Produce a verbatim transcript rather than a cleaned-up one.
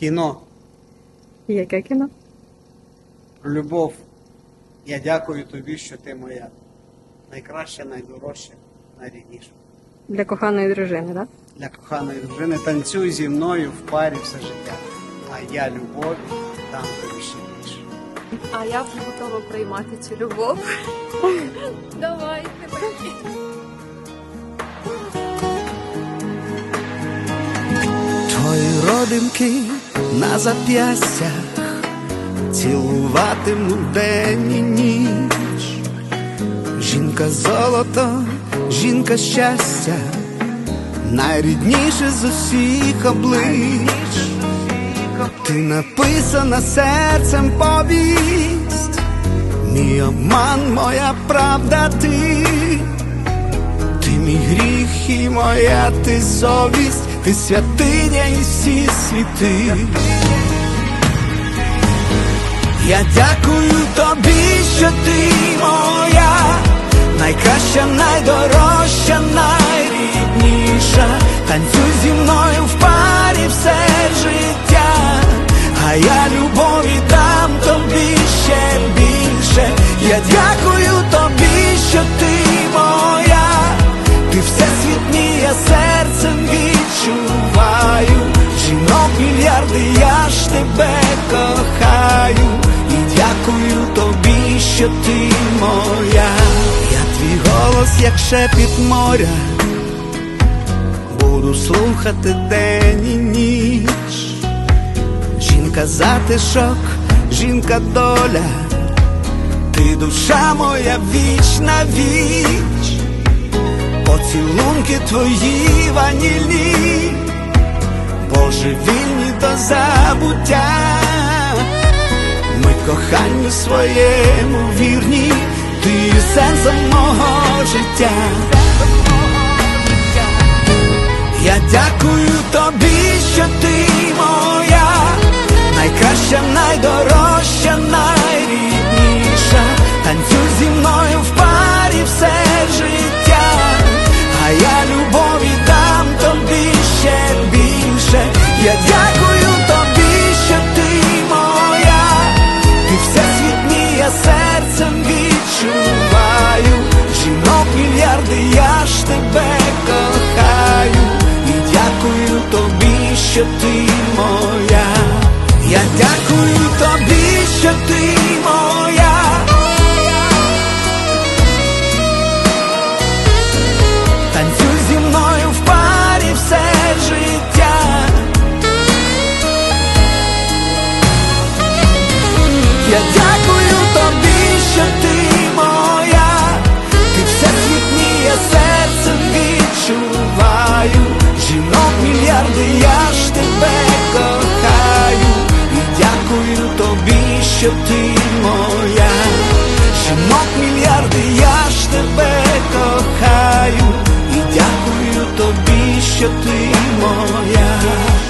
Кіно. Яке кіно? Про любов. Я дякую тобі, що ти моя. Найкраща, найдорожча, найрідніша. Для коханої дружини, так? Для коханої дружини танцюй зі мною в парі все життя. А я любові дам тобі ще більше. А я вже готова приймати цю любов. Давайте мені. Твої родинки на зап'ястях цілуватиму день і ніч. Жінка золото, жінка щастя, найрідніше з усіх облич. Ти написана серцем повість, мій обман, моя правда ти. Ти мій гріх і моя ти совість, ти святиня і всі світи. Я дякую тобі, що ти моя, найкраща, найдорожча, найрідніша. Танцюй зі мною в парі все життя, а я любові дам тобі ще більше. Я дякую тобі, що ти моя, ти всесвіт мій, я серцем відчуваю. Жінок мільярди, я ж тебе кохаю. І дякую тобі, що ти моя. Я твій голос, як шепіт моря, буду слухати день і ніч. Жінка затишок, жінка доля, ти душа моя віч на віч. Поцілунки твої ванільні, божевільні до забуття. Ми коханню своєму вірні, ти є сенсом мого життя. Я дякую тобі, що ти моя, найкраща, найдорожча, найрідніша. Танцюй зі мною в парі все життя, а я любові дам тобі ще більше. Я дякую тобі, що ти моя, ти всесвіт мій, я серцем відчуваю. Жінок мільярди, я ж тебе кохаю. І дякую тобі, що ти моя. Я дякую тобі, що ти моя. Танцюй зі мною в парі все життя. Я дякую тобі, що ти моя, ти всесвіт мій, я серцем відчуваю. Жінок мільярди, я ж тебе кохаю. І дякую тобі, що ти моя. Жінок мільярди, я ж тебе кохаю. І дякую тобі, що ти моя.